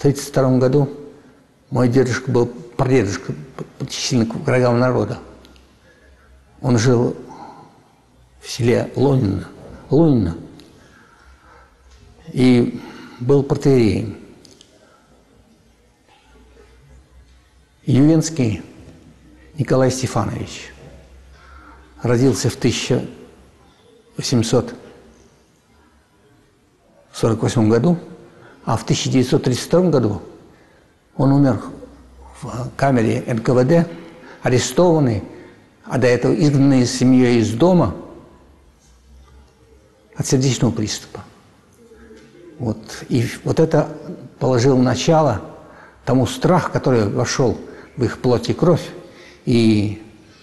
1932 году мой дедушка был прадедушка, причислен к врагам народа. Он жил в селе Лунино и был протоиереем. Ювенский Николай Стефанович родился в 1848 году, а в 1932 году он умер в камере НКВД, арестованный, а до этого изгнанный с семьей из дома от сердечного приступа. И вот это положило начало тому страху, который вошел в их плоть и кровь. И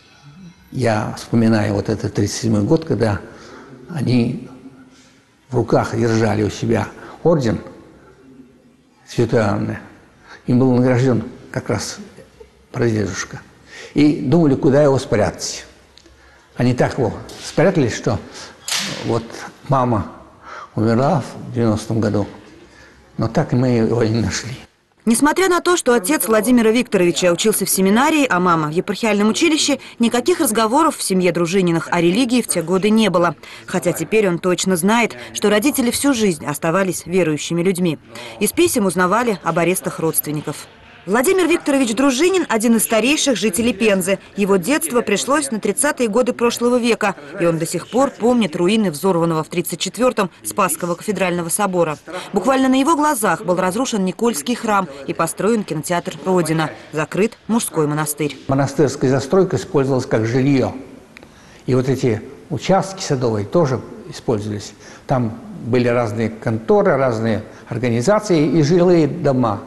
я вспоминаю вот этот 1937 год, когда они в руках держали у себя орден Святой Анны. Им был награжден как раз прадедушка. И думали, куда его спрятать. Они так его спрятали, что вот мама умерла в 90-м году, но так мы его и не нашли. Несмотря на то, что отец Владимира Викторовича учился в семинарии, а мама в епархиальном училище, никаких разговоров в семье Дружининых о религии в те годы не было. Хотя теперь он точно знает, что родители всю жизнь оставались верующими людьми. Из писем узнавали об арестах родственников. Владимир Викторович Дружинин – один из старейших жителей Пензы. Его детство пришлось на 30-е годы прошлого века, и он до сих пор помнит руины взорванного в 1934-м Спасского кафедрального собора. Буквально на его глазах был разрушен Никольский храм и построен кинотеатр «Родина», закрыт мужской монастырь. Монастырская застройка использовалась как жилье. И вот эти участки садовые тоже использовались. Там были разные конторы, разные организации и жилые дома.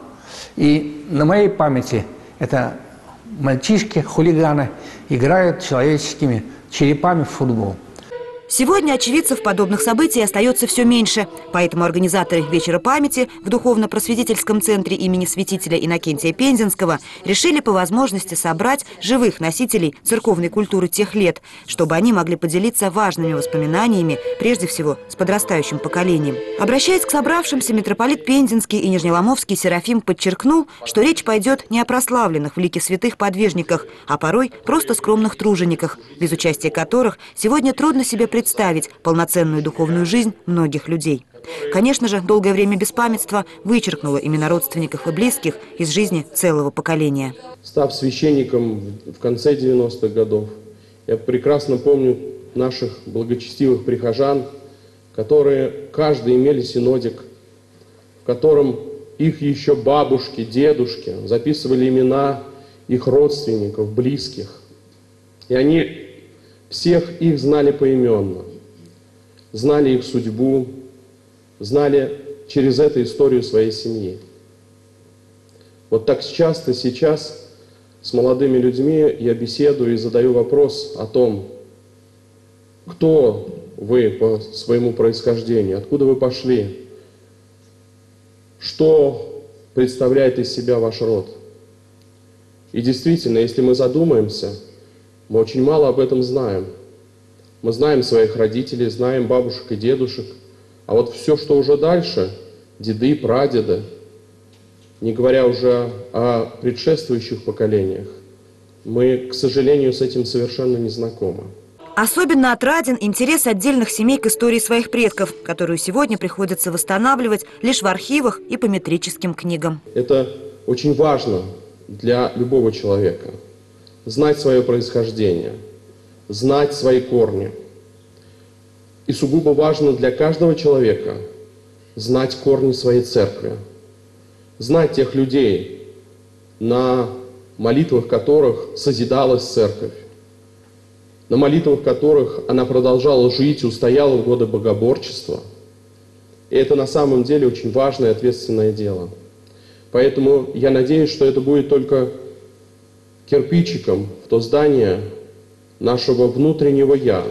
И на моей памяти это мальчишки, хулиганы, играют человеческими черепами в футбол. Сегодня очевидцев подобных событий остается все меньше. Поэтому организаторы «Вечера памяти» в духовно-просветительском центре имени святителя Иннокентия Пензенского решили по возможности собрать живых носителей церковной культуры тех лет, чтобы они могли поделиться важными воспоминаниями, прежде всего с подрастающим поколением. Обращаясь к собравшимся, митрополит Пензенский и Нижнеломовский Серафим подчеркнул, что речь пойдет не о прославленных в лике святых подвижниках, а порой просто скромных тружениках, без участия которых сегодня трудно себе представить полноценную духовную жизнь многих людей. Конечно же, долгое время беспамятства вычеркнуло имена родственников и близких из жизни целого поколения. Став священником в конце 90-х годов, я прекрасно помню наших благочестивых прихожан, которые каждый имели синодик, в котором их еще бабушки, дедушки записывали имена их родственников, близких. И они всех их знали поименно, знали их судьбу, знали через это историю своей семьи. Вот так часто сейчас с молодыми людьми я беседую и задаю вопрос о том, кто вы по своему происхождению, откуда вы пошли, что представляет из себя ваш род. И действительно, если мы задумаемся, мы очень мало об этом знаем. Мы знаем своих родителей, знаем бабушек и дедушек. А вот все, что уже дальше, деды, прадеды, не говоря уже о предшествующих поколениях, мы, к сожалению, с этим совершенно не знакомы. Особенно отраден интерес отдельных семей к истории своих предков, которую сегодня приходится восстанавливать лишь в архивах и по метрическим книгам. Это очень важно для любого человека. Знать свое происхождение, знать свои корни. И сугубо важно для каждого человека знать корни своей церкви, знать тех людей, на молитвах которых созидалась церковь, на молитвах которых она продолжала жить, устояла в годы богоборчества. И это на самом деле очень важное и ответственное дело. Поэтому я надеюсь, что это будет только кирпичиком в то здание нашего внутреннего «я»,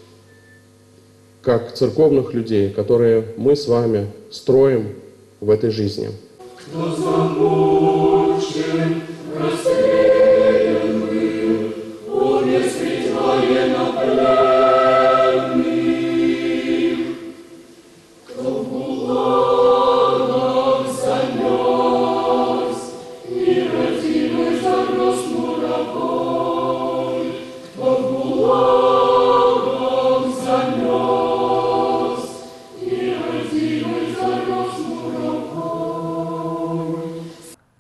как церковных людей, которые мы с вами строим в этой жизни. Кто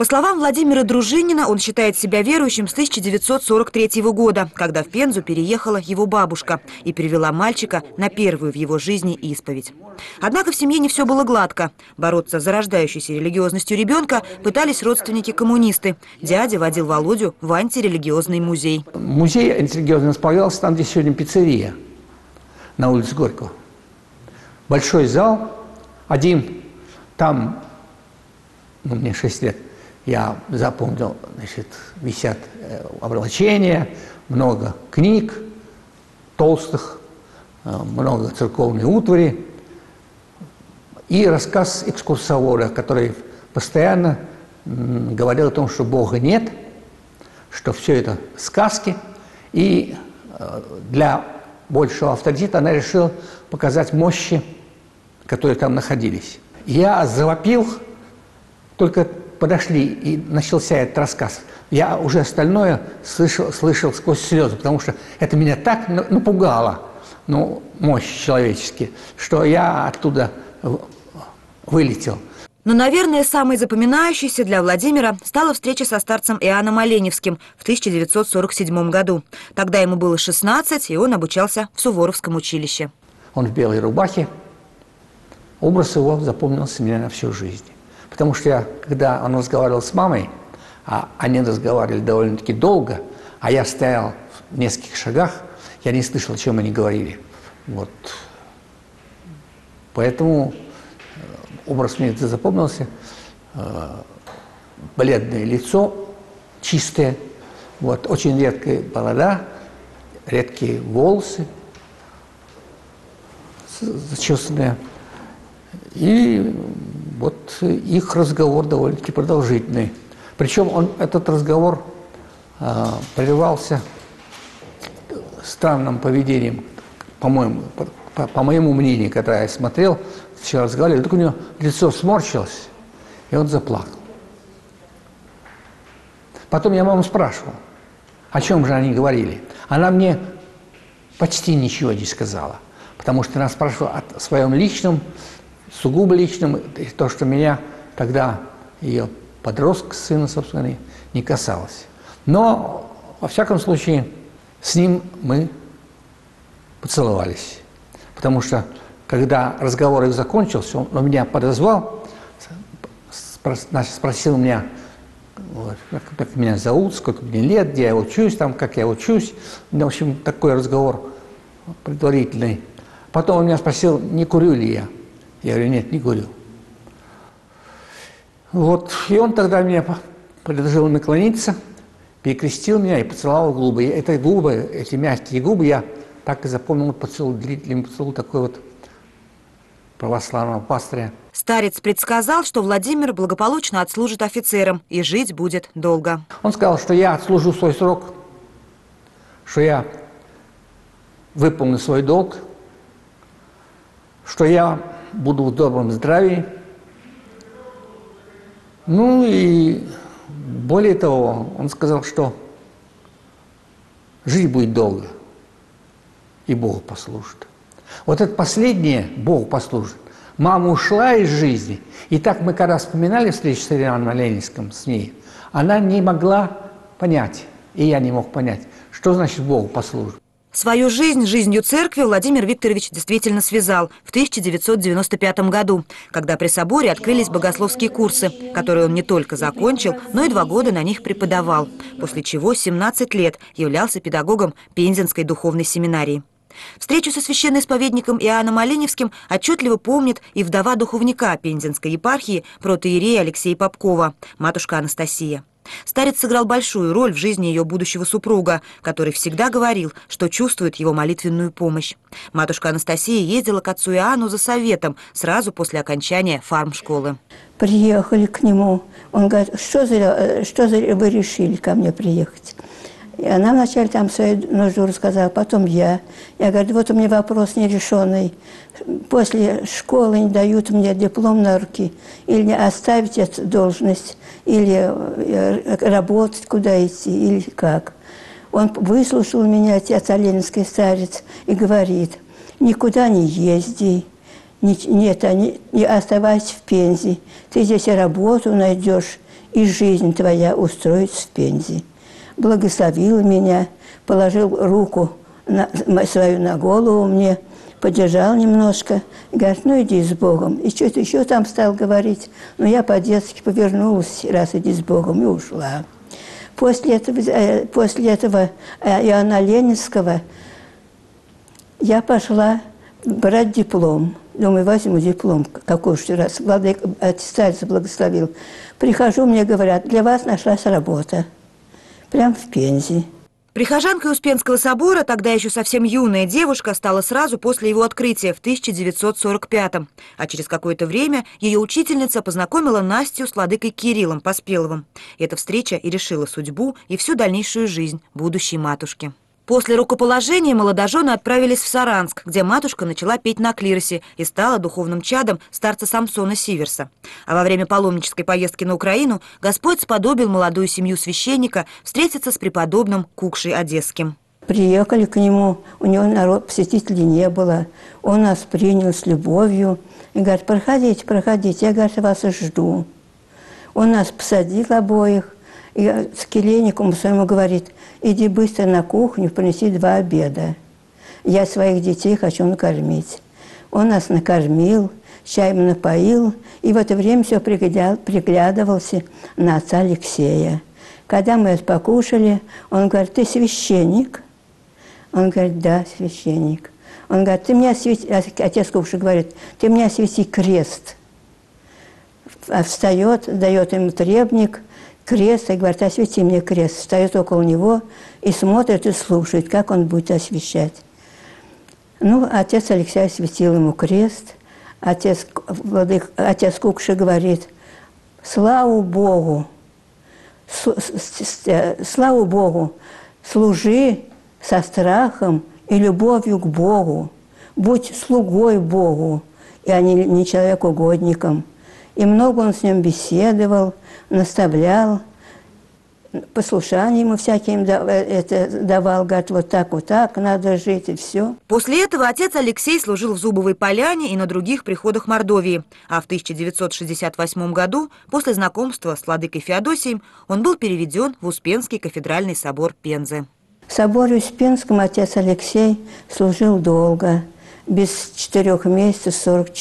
По словам Владимира Дружинина, он считает себя верующим с 1943 года, когда в Пензу переехала его бабушка и привела мальчика на первую в его жизни исповедь. Однако в семье не все было гладко. Бороться с зарождающейся религиозностью ребенка пытались родственники-коммунисты. Дядя водил Володю в антирелигиозный музей. Музей антирелигиозный располагался там, где сегодня пиццерия, на улице Горького. Большой зал, один, там, мне 6 лет, я запомнил, значит, висят облачения, много книг толстых, много церковной утвари и рассказ экскурсовода, который постоянно говорил о том, что Бога нет, что все это сказки, и для большего авторитета она решила показать мощи, которые там находились. Я завопил, только подошли, и начался этот рассказ. Я уже остальное слышал сквозь слезы, потому что это меня так напугало, мощь человеческие, что я оттуда вылетел. Но, наверное, самой запоминающейся для Владимира стала встреча со старцем Иоанном Оленевским в 1947 году. Тогда ему было 16, и он обучался в Суворовском училище. Он в белой рубахе. Образ его запомнился мне на всю жизнь. Потому что когда он разговаривал с мамой, а они разговаривали довольно-таки долго, а я стоял в нескольких шагах, я не слышал, о чем они говорили. Вот. Поэтому образ мне запомнился. Бледное лицо, чистое, вот, очень редкая борода, редкие волосы, зачесанные. И вот их разговор довольно-таки продолжительный. Причем этот разговор прерывался странным поведением, по-моему, по моему мнению, когда я смотрел, вчера разговаривали, вдруг у него лицо сморщилось, и он заплакал. Потом я маму спрашивал, о чем же они говорили. Она мне почти ничего не сказала, потому что она спрашивала о своем личном, сугубо личном, то, что меня тогда, ее подростка, сына, собственно, не касалось. Но, во всяком случае, с ним мы поцеловались. Потому что, когда разговор их закончился, он меня подозвал, спросил меня, вот, как меня зовут, сколько мне лет, где я учусь, там, как я учусь. В общем, такой разговор предварительный. Потом он меня спросил, не курю ли я. Я говорю, нет, не курю. Вот, и он тогда меня предложил наклониться, перекрестил меня и поцеловал в губы. Это губы, эти мягкие губы, я так и запомнил поцелуй, длительный поцелуй такой вот православного пастыря. Старец предсказал, что Владимир благополучно отслужит офицером и жить будет долго. Он сказал, что я отслужу свой срок, что я выполню свой долг, что я буду в добром здравии. Ну и более того, он сказал, что жить будет долго и Богу послужит. Вот это последнее Богу послужит. Мама ушла из жизни, и так мы когда вспоминали встречу с Иоанном Оленевским, с ней, она не могла понять, и я не мог понять, что значит Богу послужит. Свою жизнь с жизнью церкви Владимир Викторович действительно связал в 1995 году, когда при соборе открылись богословские курсы, которые он не только закончил, но и 2 года на них преподавал, после чего 17 лет являлся педагогом Пензенской духовной семинарии. Встречу со священноисповедником Иоанном Оленевским отчетливо помнит и вдова духовника Пензенской епархии протоиерея Алексея Попкова, матушка Анастасия. Старец сыграл большую роль в жизни ее будущего супруга, который всегда говорил, что чувствует его молитвенную помощь. Матушка Анастасия ездила к отцу Иоанну за советом сразу после окончания фармшколы. Приехали к нему. Он говорит, что за вы решили ко мне приехать? И она вначале там свою нужду рассказала, потом я. Я говорю, вот у меня вопрос нерешенный. После школы не дают мне диплом на руки. Или оставить эту должность, или работать, куда идти, или как. Он выслушал меня, отец Оленевский старец, и говорит, никуда не езди, не оставайся в Пензе. Ты здесь и работу найдешь, и жизнь твоя устроится в Пензе. Благословил меня, положил руку свою на голову мне, подержал немножко, и говорит, ну иди с Богом. И что-то еще там стал говорить, но я по-детски повернулась, раз иди с Богом, и ушла. После этого Иоанна Ленинского я пошла брать диплом. Думаю, возьму диплом, какой уж раз. Владыка аттестат благословил. Прихожу, мне говорят, для вас нашлась работа. Прямо в Пензе. Прихожанкой Успенского собора, тогда еще совсем юная девушка, стала сразу после его открытия в 1945-м. А через какое-то время ее учительница познакомила Настю с владыкой Кириллом Поспеловым. Эта встреча и решила судьбу и всю дальнейшую жизнь будущей матушки. После рукоположения молодожены отправились в Саранск, где матушка начала петь на клиросе и стала духовным чадом старца Самсона Сиверса. А во время паломнической поездки на Украину Господь сподобил молодую семью священника встретиться с преподобным Кукшей Одесским. Приехали к нему, у него посетителей не было. Он нас принял с любовью и говорит, проходите, проходите, я, говорит, вас и жду. Он нас посадил обоих. И с келейником своему говорит, иди быстро на кухню, принеси 2 обеда. Я своих детей хочу накормить. Он нас накормил, чаем напоил, и в это время все приглядывался на отца Алексея. Когда мы это покушали, он говорит, ты священник? Он говорит, да, священник. Он говорит, ты мне освети, отец Кукша говорит, ты мне освети крест. Встает, дает ему требник, крест, и говорит, освети мне крест. Встает около него и смотрит и слушает, как он будет освещать. Ну, отец Алексей осветил ему крест. Отец Кукша говорит, слава Богу, служи со страхом и любовью к Богу, будь слугой Богу, а не человек-угодником. И много он с ним беседовал, наставлял, послушание ему всяким давал, говорит, вот так надо жить, и все. После этого отец Алексей служил в Зубовой Поляне и на других приходах Мордовии. А в 1968 году, после знакомства с владыкой Феодосием, он был переведен в Успенский кафедральный собор Пензы. В соборе Успенском отец Алексей служил долго, без 4 месяцев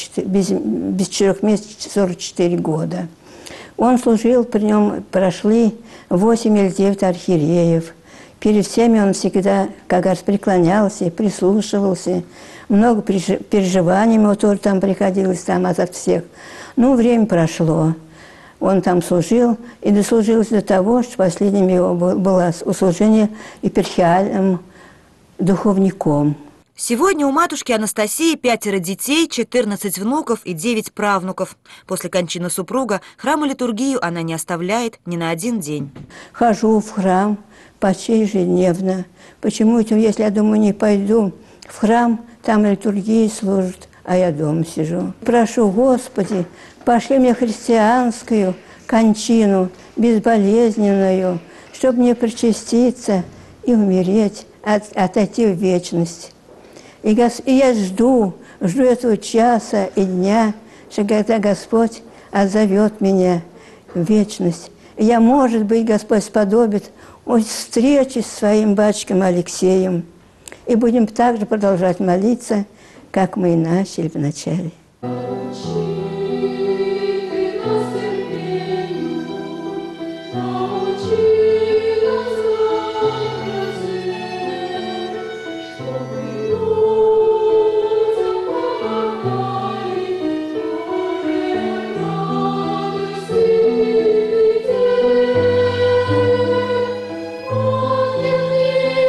44 года. Он служил, при нем прошли 8 или 9 архиереев. Перед всеми он всегда, как раз, преклонялся, прислушивался. Много переживаний ему тоже там приходилось там от всех. Ну, время прошло. Он там служил и дослужился до того, что последним его было служение епархиальным духовником. Сегодня у матушки Анастасии 5 детей, 14 внуков и 9 правнуков. После кончины супруга храм и литургию она не оставляет ни на один день. Хожу в храм почти ежедневно. Почему это, если я думаю, не пойду в храм, там литургии служат, а я дома сижу. Прошу, Господи, пошли мне христианскую кончину, безболезненную, чтобы мне причаститься и умереть, отойти в вечность. И я жду этого часа и дня, что когда Господь отзовет меня в вечность. И я, может быть, Господь сподобит встречи с своим батюшком Алексеем. И будем также продолжать молиться, как мы и начали вначале.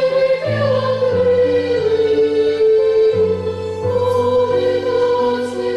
Господи,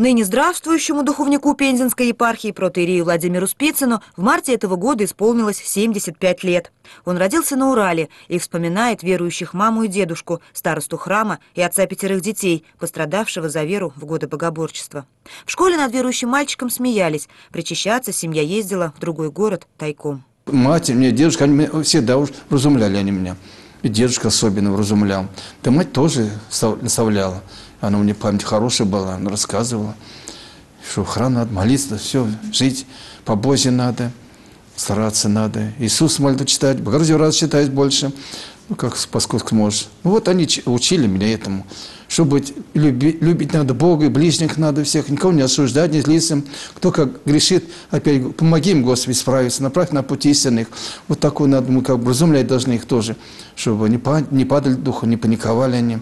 Ныне здравствующему духовнику Пензенской епархии протоиерею Владимиру Спицыну в марте этого года исполнилось 75 лет. Он родился на Урале и вспоминает верующих маму и дедушку, старосту храма и отца 5 детей, пострадавшего за веру в годы богоборчества. В школе над верующим мальчиком смеялись. Причащаться семья ездила в другой город тайком. Мать, мне дедушка, они всегда уж вразумляли они меня. И дедушка особенно вразумлял. Да мать тоже наставляла. Она у меня память хорошая была, она рассказывала, что в храм надо молиться, все, жить по Божьей надо, стараться надо. Иисус молитву читать, Богородицу раз читать больше, ну, как поскольку можешь. Ну, вот они учили меня этому. Чтобы любить надо Бога, и ближних надо всех, никого не осуждать, не злиться. Кто как грешит, опять помоги им, Господи, справиться, направь на путь истинных. Вот такое надо, мы как бы разумлять должны их тоже, чтобы не падали духу, не паниковали они.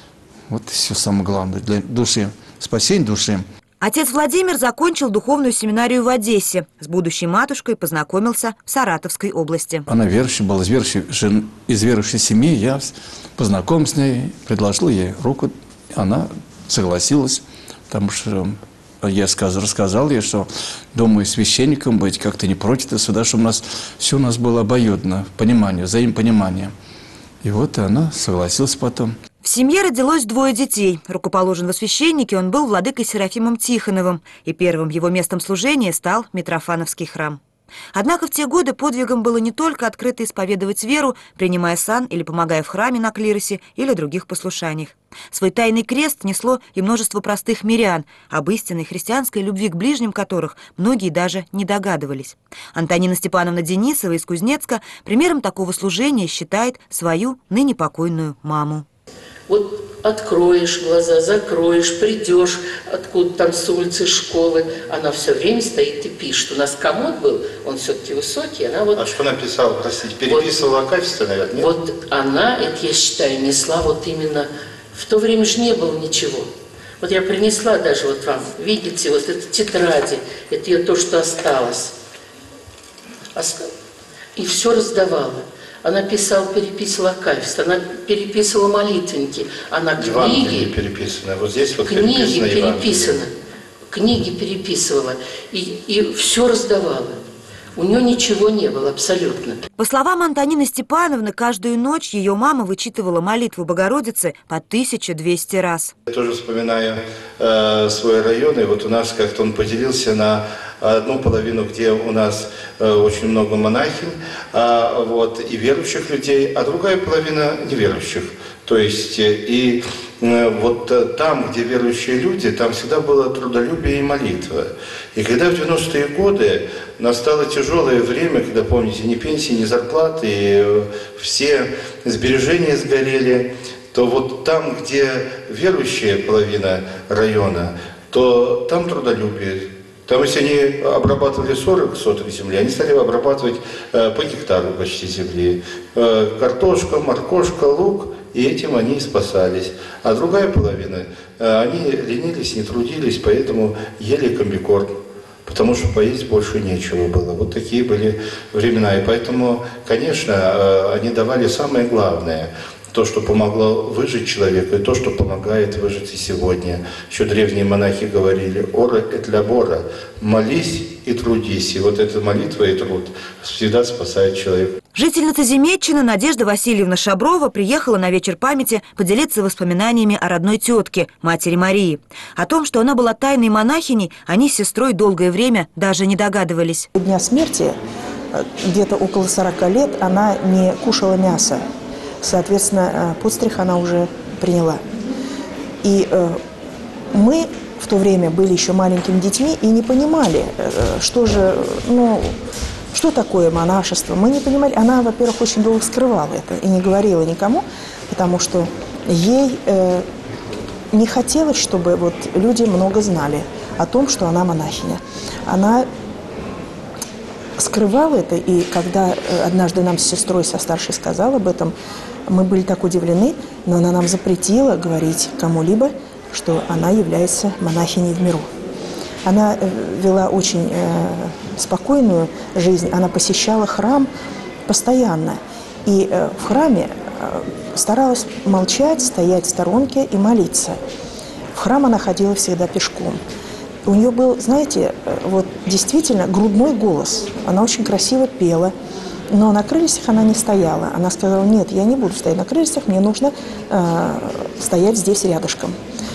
Вот все самое главное для души, спасение души. Отец Владимир закончил духовную семинарию в Одессе. С будущей матушкой познакомился в Саратовской области. Она верующая была, из верующей семьи. Я познакомился с ней, предложил ей руку. Она согласилась, потому что я рассказал ей, что думаю, священником быть как-то не против, и сюда, чтобы все у нас было обоюдно, понимание, взаимопонимание. И вот она согласилась потом. В семье родилось 2 детей. Рукоположен во священнике он был владыкой Серафимом Тихоновым, и первым его местом служения стал Митрофановский храм. Однако в те годы подвигом было не только открыто исповедовать веру, принимая сан или помогая в храме на клиросе или других послушаниях. Свой тайный крест несло и множество простых мирян, об истинной христианской любви к ближним которых многие даже не догадывались. Антонина Степановна Денисова из Кузнецка примером такого служения считает свою ныне покойную маму. Вот откроешь глаза, закроешь, придешь откуда там с улицы, школы, она все время стоит и пишет. У нас комод был, он все-таки высокий, она вот... А что написала, простите, переписывала вот, качество, наверное, нет? Вот она, это я считаю, несла вот именно... В то время же не было ничего. Вот я принесла даже вот вам, видите, вот это тетради, это ее то, что осталось. И все раздавала. Она переписывала качество, она переписывала молитвенники, она книги переписаны. Вот здесь вот книги переписаны, книги переписывала и все раздавала. У нее ничего не было абсолютно. По словам Антонины Степановны, каждую ночь ее мама вычитывала молитву Богородицы по 1200 раз. Я тоже вспоминаю свой район, и вот у нас как-то он поделился на одну половину, где у нас очень много монахинь вот, и верующих людей, а другая половина неверующих. То есть и вот там, где верующие люди, там всегда было трудолюбие и молитва. И когда в 90-е годы настало тяжелое время, когда, помните, ни пенсии, ни зарплаты, и все сбережения сгорели, то вот там, где верующая половина района, то там трудолюбие. Там, если они обрабатывали 40 соток земли, они стали обрабатывать по гектару почти земли. Картошка, моркошка, лук, и этим они и спасались. А другая половина, они ленились, не трудились, поэтому ели комбикорм, потому что поесть больше нечего было. Вот такие были времена. И поэтому, конечно, они давали самое главное – то, что помогло выжить человеку, и то, что помогает выжить и сегодня. Еще древние монахи говорили: «Ора эт лабора», молись и трудись. И вот эта молитва и труд всегда спасает человека. Жительница Земетчины Надежда Васильевна Шаброва приехала на вечер памяти поделиться воспоминаниями о родной тетке, матери Марии. О том, что она была тайной монахиней, они с сестрой долгое время даже не догадывались. До дня смерти, где-то около 40 лет, она не кушала мясо. Соответственно, подстриг она уже приняла. И мы в то время были еще маленькими детьми и не понимали, что же, что такое монашество. Мы не понимали. Она, во-первых, очень долго скрывала это и не говорила никому, потому что ей не хотелось, чтобы вот люди много знали о том, что она монахиня. Она скрывала это, и когда однажды нам с сестрой, со старшей, сказала об этом, мы были так удивлены, но она нам запретила говорить кому-либо, что она является монахиней в миру. Она вела очень спокойную жизнь, она посещала храм постоянно. И в храме старалась молчать, стоять в сторонке и молиться. В храм она ходила всегда пешком. у нее был, знаете, вот действительно грудной голос. Она очень красиво пела, но на крыльях она не стояла. Она сказала: нет, я не буду стоять на крыльях, мне нужно стоять здесь рядышком.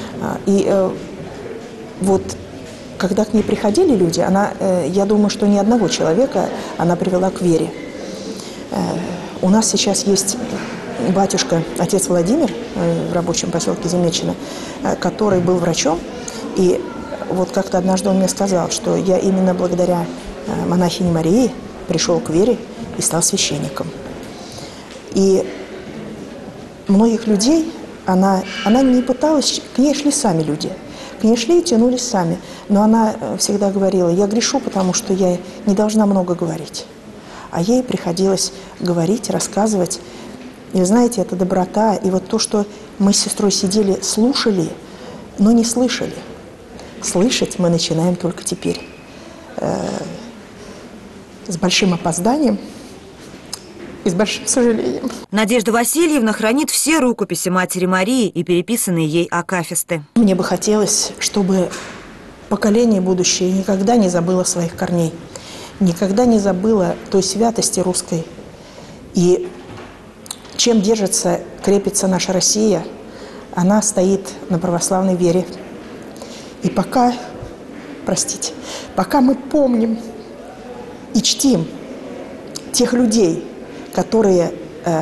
Вот когда к ней приходили люди, я думаю, что ни одного человека она привела к вере. У нас сейчас есть батюшка, отец Владимир, в рабочем поселке Земечино, который был врачом. И вот как-то однажды он мне сказал, что я именно благодаря монахине Марии пришел к вере и стал священником. И многих людей она не пыталась, к ней шли сами люди. К ней шли и тянулись сами. Но она всегда говорила: я грешу, потому что я не должна много говорить. А ей приходилось говорить, рассказывать. И вы знаете, это доброта. И вот то, что мы с сестрой сидели, слушали, но не слышали. Слышать мы начинаем только теперь. С большим опозданием и с большим сожалением. Надежда Васильевна хранит все рукописи Матери Марии и переписанные ей акафисты. Мне бы хотелось, чтобы поколение будущее никогда не забыло своих корней, никогда не забыло той святости русской. И чем держится, крепится наша Россия, она стоит на православной вере. И пока мы помним и чтим тех людей, которые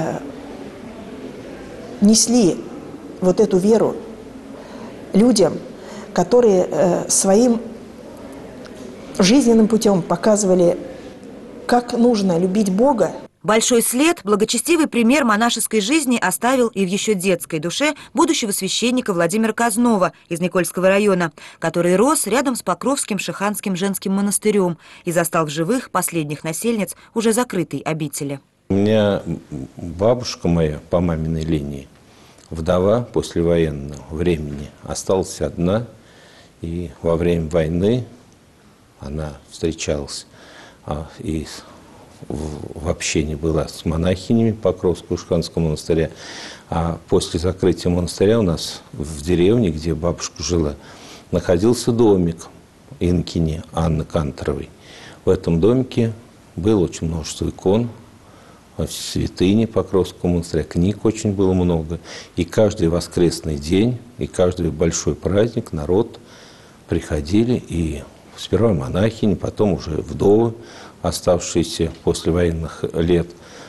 несли вот эту веру людям, которые своим жизненным путем показывали, как нужно любить Бога. Большой след, благочестивый пример монашеской жизни оставил и в еще детской душе будущего священника Владимира Кознова из Никольского района, который рос рядом с Покровским Шиханским женским монастырем и застал в живых последних насельниц уже закрытой обители. У меня бабушка моя по маминой линии, вдова послевоенного времени, осталась одна, и во время войны она встречалась и в общении была с монахинями Покровского Шиханского монастыря. А после закрытия монастыря у нас в деревне, где бабушка жила, находился домик инокини Анны Канторовой. В этом домике было очень множество икон, святыни Покровского монастыря, книг очень было много. И каждый воскресный день, и каждый большой праздник народ приходили, и сперва монахини, потом уже вдовы, оставшиеся после военных лет,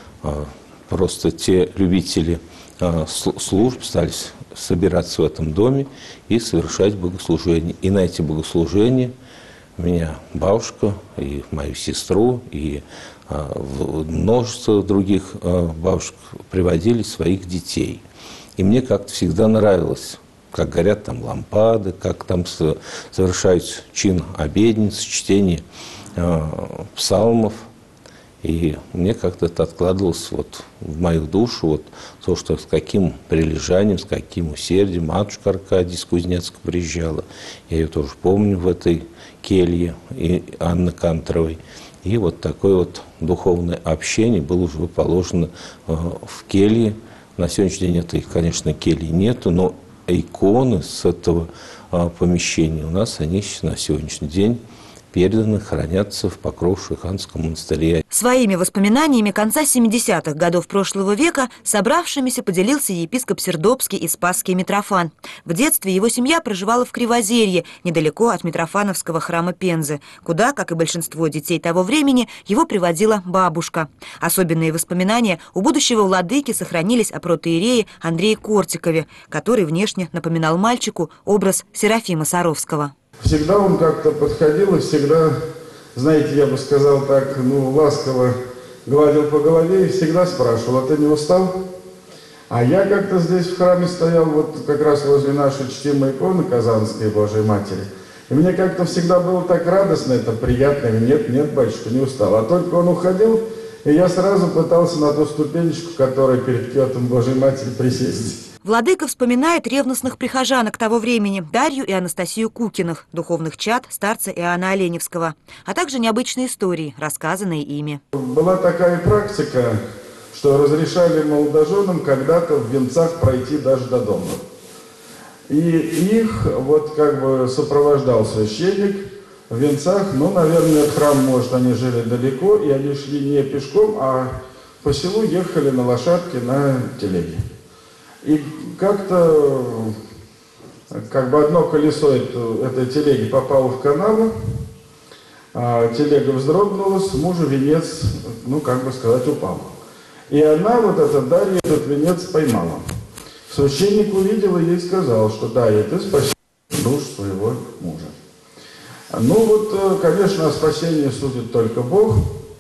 просто те любители служб стали собираться в этом доме и совершать богослужения. И на эти богослужения меня бабушка и мою сестру и множество других бабушек приводили своих детей. И мне как-то всегда нравилось, как горят там лампады, как там совершают чин обедницы, чтение псалмов. И мне как-то это откладывалось вот в мою душу, вот то, что с каким прилежанием, с каким усердием матушка Аркадия из Кузнецка приезжала. Я ее тоже помню в этой келье и Анны Канторовой. И вот такое вот духовное общение было уже положено в келье. На сегодняшний день этой, конечно, кельи нету, но иконы с этого помещения у нас, они на сегодняшний день переданы, хранятся в Покров-Шиханском монастыре. Своими воспоминаниями конца 70-х годов прошлого века собравшимися поделился епископ Сердобский и Спасский Митрофан. В детстве его семья проживала в Кривозерье, недалеко от Митрофановского храма Пензы, куда, как и большинство детей того времени, его приводила бабушка. Особенные воспоминания у будущего владыки сохранились о протоиерее Андрее Кортикове, который внешне напоминал мальчику образ Серафима Саровского. Всегда он как-то подходил и всегда, знаете, я бы сказал так, ласково гладил по голове и всегда спрашивал: а ты не устал? А я как-то здесь в храме стоял, вот как раз возле нашей чтимой иконы Казанской Божией Матери. И мне как-то всегда было так радостно, это приятно. Нет, батюшка, не устал. А только он уходил, и я сразу пытался на ту ступенечку, которая перед киотом Божией Матери, присесть. Владыка вспоминает ревностных прихожанок того времени, Дарью и Анастасию Кукиных, духовных чад старца Иоанна Оленевского, а также необычные истории, рассказанные ими. Была такая практика, что разрешали молодоженам когда-то в венцах пройти даже до дома. И их вот как бы сопровождал священник в венцах. Ну, наверное, храм, может, они жили далеко, и они шли не пешком, а по селу ехали на лошадке, на телеге. И как-то, как бы одно колесо этой телеги попало в канаву, а телега вздрогнула, с мужа венец, ну, как бы сказать, упал. И она, вот эта Дарья, этот венец поймала. Священник увидел и ей сказал, что Дарья, ты спаси душу своего мужа. Ну вот, конечно, о спасении судит только Бог,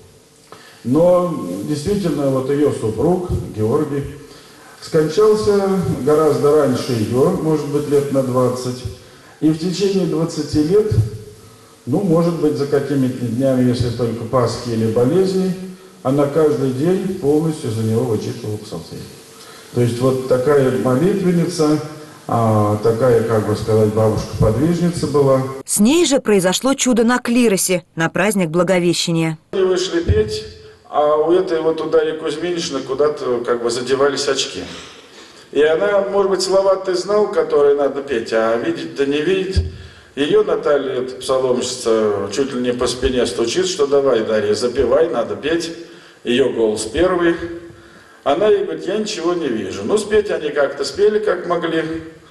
но действительно вот ее супруг, Георгий, скончался гораздо раньше ее, может быть, лет на 20, и в течение 20 лет, ну, может быть, за какими-то днями, если только Пасхи или болезни, она каждый день полностью за него вычитывала псалтырь. То есть вот такая молитвенница, такая, как бы сказать, бабушка-подвижница была. С ней же произошло чудо на клиросе, на праздник Благовещения. Они вышли петь, а у этой вот у Дарьи Кузьминичны куда-то как бы задевались очки. И она, может быть, слова-то знал, которые надо петь, а видеть-то не видит. Ее Наталья, эта псаломщица, чуть ли не по спине стучит, что давай, Дарья, запевай, надо петь. Ее голос первый. Она ей говорит, я ничего не вижу. Ну, спеть они как-то спели, как могли.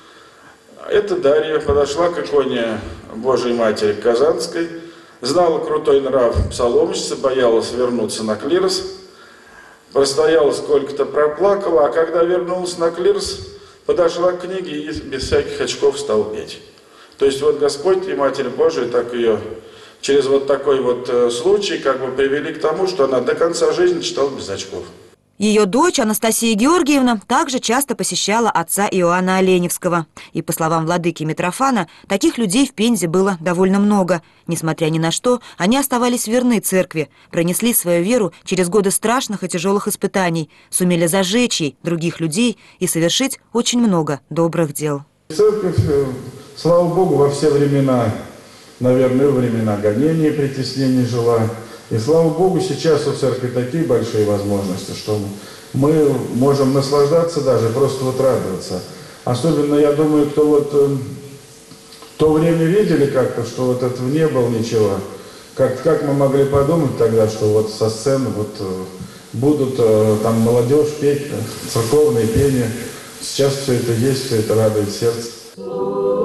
Эта Дарья подошла к иконе Божией Матери Казанской, знала крутой нрав псаломщицы, боялась вернуться на клирос, простояла сколько-то, проплакала, а когда вернулась на клирос, подошла к книге и без всяких очков стала петь. То есть вот Господь и Матерь Божия так ее через вот такой вот случай как бы привели к тому, что она до конца жизни читала без очков. Ее дочь Анастасия Георгиевна также часто посещала отца Иоанна Оленевского. И, по словам владыки Митрофана, таких людей в Пензе было довольно много. Несмотря ни на что, они оставались верны церкви, пронесли свою веру через годы страшных и тяжелых испытаний, сумели зажечь ей других людей и совершить очень много добрых дел. Церковь, слава Богу, во все времена, наверное, во времена гонений и притеснений жила. И слава Богу, сейчас у церкви такие большие возможности, что мы можем наслаждаться даже, просто вот радоваться. Особенно, я думаю, кто вот в то время видели как-то, что вот этого не было ничего. Как мы могли подумать тогда, что вот со сцены вот будут там молодежь петь, церковные пения. Сейчас все это есть, все это радует сердце.